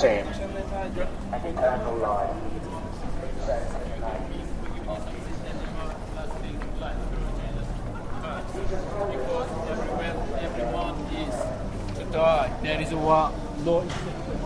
same. An eternal life. Because everyone is to die. There is one law.